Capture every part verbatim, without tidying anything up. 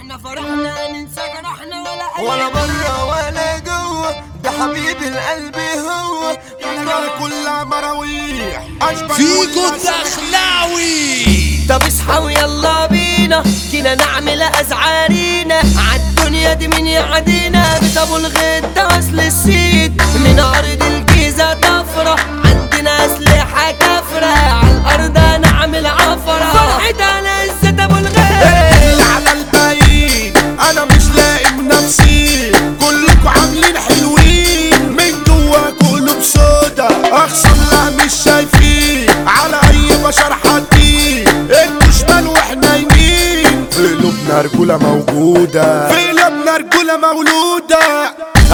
احنا فرحنا ننسى جرحنا ولا أي ولا برا ولا جوا، ده حبيب القلب هو. الرجالة كلها مراويح فيكو الدخلاوي. طب اصحى ويلا بينا جينا نعمل ازعارينا عالدنيا دي من يعدينا بطابو الغدا اصل السيد من ارض الجيزة طفرة عندنا اسلحة كفرة عالارض نعمل عفرة فرحت على عزة ابو الغدا اللي على الباين انا مش لاقي بنفسي، كلكوا عاملين حلوين من جوا قلوب سودا، اخصم لا مش شايفين على اي بشر حاطين، انتوا شمال واحنا يمين، في قلوبنا رجولة موجودة، في قلوبنا رجولة مولودة.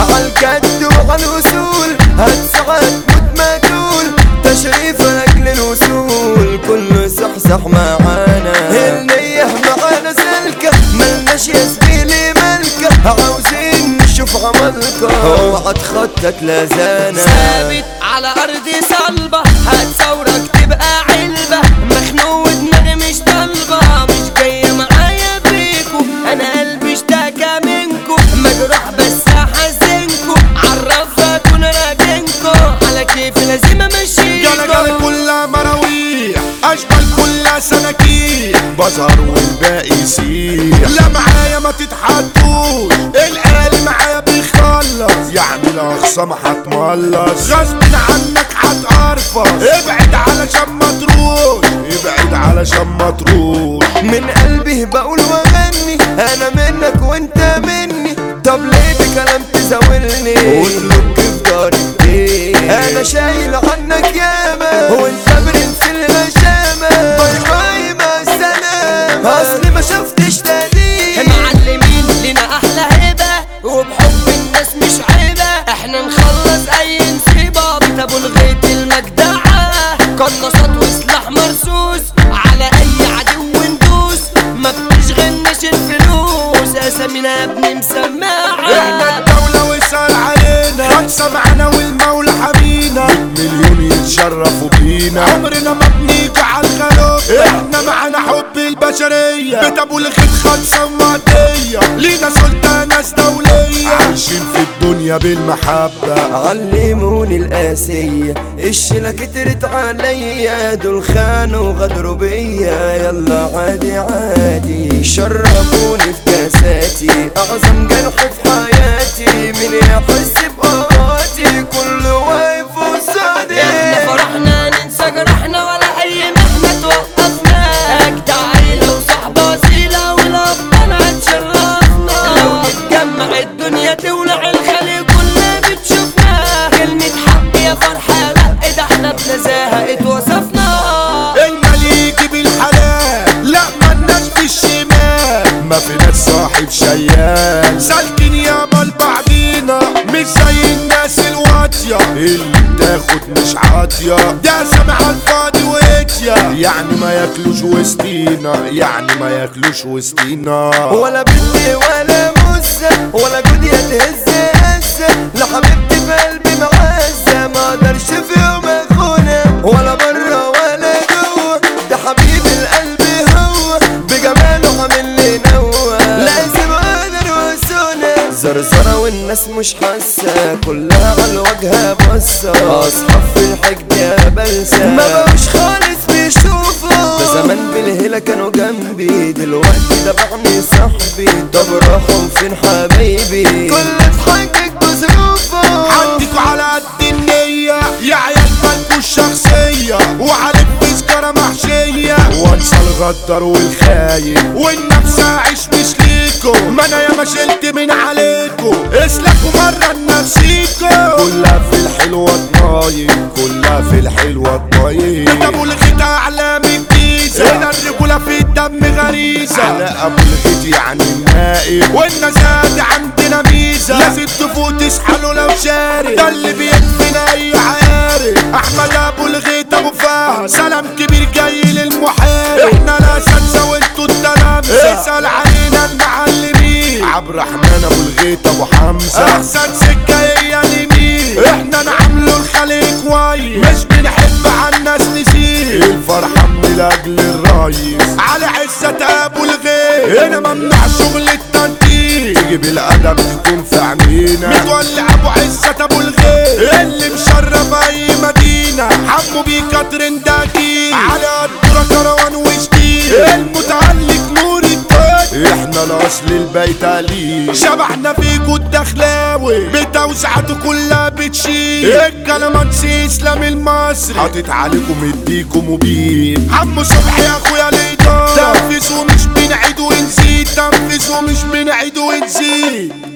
عالجد وعالوصول هتسعد موت مجهول، تشريف لاجل الوصول كله صحصح معانا، النية معانا سلكة ملناش يا زميلي ملكة، عاوزين نشوف عملكة اوعى تخطط لزانا، ثابت على ارض صلبة هتصورك تبقى علبة، مخنوق ودماغي مش طالبة مش جاية معايا بيكو، انا قلبي اشتكى منكو مجروح بس هحزنكو، عرفها اكون راجنكو على كيف لازم امشيكو، جالا جالا كلها مراويح اشبال كلها سناكيح، بظهر والباقي يسيح، لا معايا ما تتحدوش القال معايا بيخلص، يعني الاخصام هتملص غصب عنك هتقرفص، ابعد علشان ما تروح، ابعد علشان ما تروح. من قلبي بقول واغني انا منك وانت مني، طب ليه بكلام تزاولني وتلوك في داري، انا شايل عنك ياما وانت برنس الغشامة، باي باي مع السلامة اصلي ما شفتش تاني، معلمين لنا احلى هبة وبحب الناس مش عيبة، احنا نخلص اي نصيبة بتابو الغيط المجدعة، قناصات وسلاح مرصوص على اي عدو ندوس، ما بتشغلناش الفلوس اسامينا يا ابني مسماعة، احنا الدولة وسال علينا خمسة معانا والمولى حمينا، مليون يتشرفوا بينا، عمرنا ما بنيجي على الخلوق، احنا معانا حب البشرية، بتابو الغيط خمسة ومعدية، لينا سلطة ناس دولية، عايشين في الدنيا بالمحبة، علموني القاسية الشيلة كترت عليا، دول خانوا غدروا بيا، يلا عادي عادي شربوني في كاساتي، اعظم جرح في حياتي مين يحس بقواتي كله واقف قصادي، احنا فرحنا ننسى جرحنا ولا اي محنة توقفنا، اجدع عيلة وصحبة اصيلة والابطال هتشرفنا، لو نتجمع الدنيا تولع الخليج كلها بتشوفنا، كلمة حق يا فرحة لا ده احنا بنزاهة اتوصفنا، المليك بالحلال لا مالناش في الشمال، ما في ناس صاحب شيال، سالكين يابا لبعضينا مش زي الناس الواطية، اللي بتاخد مش عاطية، ده سامع الفاضي واتيا، يعني ما ياكلوش وسطينا، يعني ما ياكلوش وسطينا، ولا بنتي ولا موسى ولا جود يتهز هزة، لا حبيبتي في قلبي معزة ما اقدرش في يوم اخونها، ولا برا ولا جوا ده حبيب القلب هو، بجماله عامل لي نوة لازم اقدر واسونا، زرزرة والناس مش حاسة كلها على الوجه بصة، اصحاب في الحج يا بلسة ما بقوش خالص بيشوفوا، ده زمان بالهلا كانوا جنبي دلوقتي ده بعني صاحبي، طب راحوا فين حبايبي كل ضحكك بظروفه، عندكوا على قد النية يا عيال مالكوا الشخصية، وعليك تذكرة محشية، وانسى الغدر والخاين والنفس اعيش مش ليكو، ما انا ياما شلت من عليكو، اسلكوا مرة لنفسيكو، كلها في الحلوة طايب، كلها في الحلوة طايب، ابو الغيط اعلى من الجيزة، هنا الرجولة في الدم غريزة، على ابو الغيط يعني النائب، والنزاد عندنا ميزة، لازم تفوق تسحلوا لو شاري، ده اللي بيدفن اي عارف، احمد ابو الغيط ابو فهد، سلام كبير جاي للمحارب، احنا الاساتذة وانتوا التلامذة، اسأل علينا المعلمين، عبد الرحمن ابو الغيط ابو حمزة، احسن سكة هي اليمين، احنا نعملوا الخليج كويس، مش بنحب عالناس نسيب، الفرحة من لاجل الرايس، على عزة ابو الغيط، هنا ممنوع شغل التنطيط، تيجي بالادب تكون في عينينا. متولع ابو عزت ابو الغير اللي مشرف اي مدينه، حمو بيكا ترند اكيد على الدورة كروان وجديد، المتعلق نور الدين، احنا الاصل البيت عليه، شبحنا فيكو الدخلاوي بتوسعته كلها بتشيل، الكلمات اسلام المصري حاطط عليكم مديكم مبين، حمو صبحي يا اخويا الاداره، تنفذوا مش بنعيد ونزيد، تنفذوا مش بنعيد ونزيد.